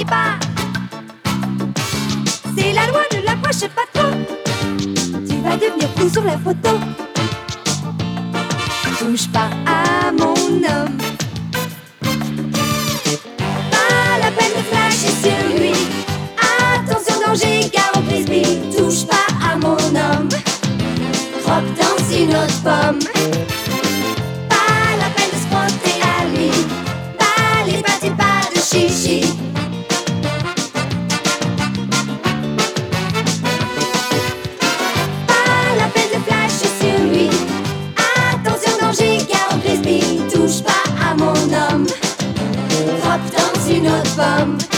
t'ennuie pas. C'est la loi, ne l'approche pas trop. Tu vas devenir fou sur la photo. Touche pas à mon homme. Pas la peine de flasher sur lui. Attention danger, car au frisbee. Touche pas à mon homme. Croque dans une autre pomme. Pas la peine de se frotter à lui. Pas les pattes et pas de chichi. Pas la peine de flasher sur lui. Attention danger, car au frisbee. Touche pas à mon homme. Croque dans une autre pomme.